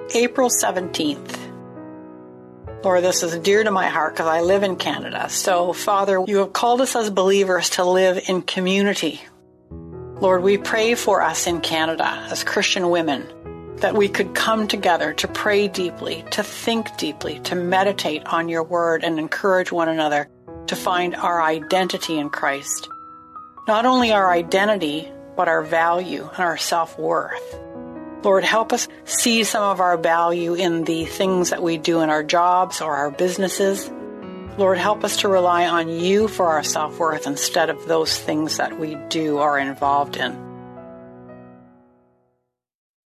April 17th. Lord, this is dear to my heart because I live in Canada. So, Father, you have called us as believers to live in community. Lord, we pray for us in Canada as Christian women that we could come together to pray deeply, to think deeply, to meditate on your word and encourage one another to find our identity in Christ. Not only our identity, but our value and our self-worth. Lord, help us see some of our value in the things that we do in our jobs or our businesses. Lord, help us to rely on you for our self-worth instead of those things that we do or are involved in.